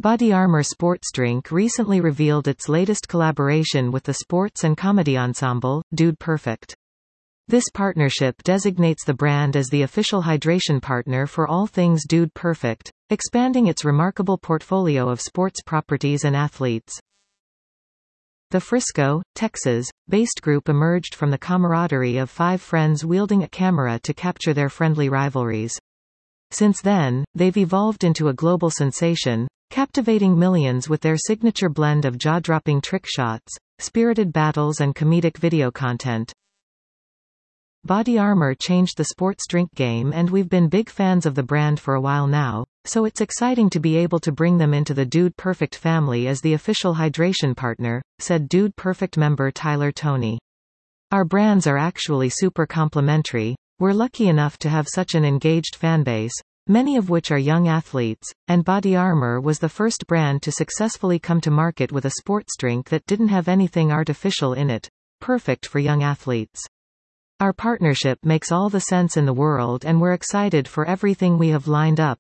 Body Armor sports drink recently revealed its latest collaboration with the sports and comedy ensemble, Dude Perfect. This partnership designates the brand as the official hydration partner for all things Dude Perfect, expanding its remarkable portfolio of sports properties and athletes. The Frisco, Texas-based group emerged from the camaraderie of 5 friends wielding a camera to capture their friendly rivalries. Since then, they've evolved into a global sensation, captivating millions with their signature blend of jaw-dropping trick shots, spirited battles and comedic video content. Body Armor changed the sports drink game, and we've been big fans of the brand for a while now, so it's exciting to be able to bring them into the Dude Perfect family as the official hydration partner, said Dude Perfect member Tyler Toney. Our brands are actually super complementary. We're lucky enough to have such an engaged fanbase, many of which are young athletes, and Body Armor was the first brand to successfully come to market with a sports drink that didn't have anything artificial in it, perfect for young athletes. Our partnership makes all the sense in the world, and we're excited for everything we have lined up.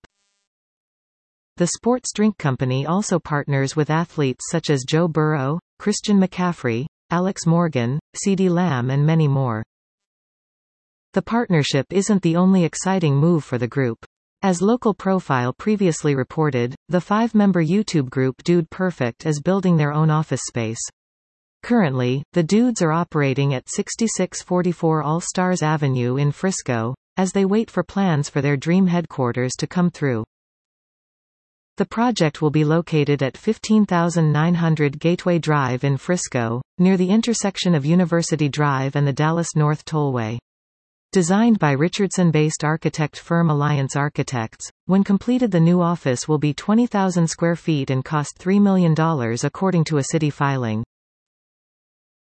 The sports drink company also partners with athletes such as Joe Burrow, Christian McCaffrey, Alex Morgan, CeeDee Lamb and many more. The partnership isn't the only exciting move for the group. As Local Profile previously reported, the 5-member YouTube group Dude Perfect is building their own office space. Currently, the Dudes are operating at 6644 All-Stars Avenue in Frisco, as they wait for plans for their dream headquarters to come through. The project will be located at 15900 Gateway Drive in Frisco, near the intersection of University Drive and the Dallas North Tollway. Designed by Richardson-based architect firm Alliance Architects, when completed the new office will be 20,000 square feet and cost $3 million according to a city filing.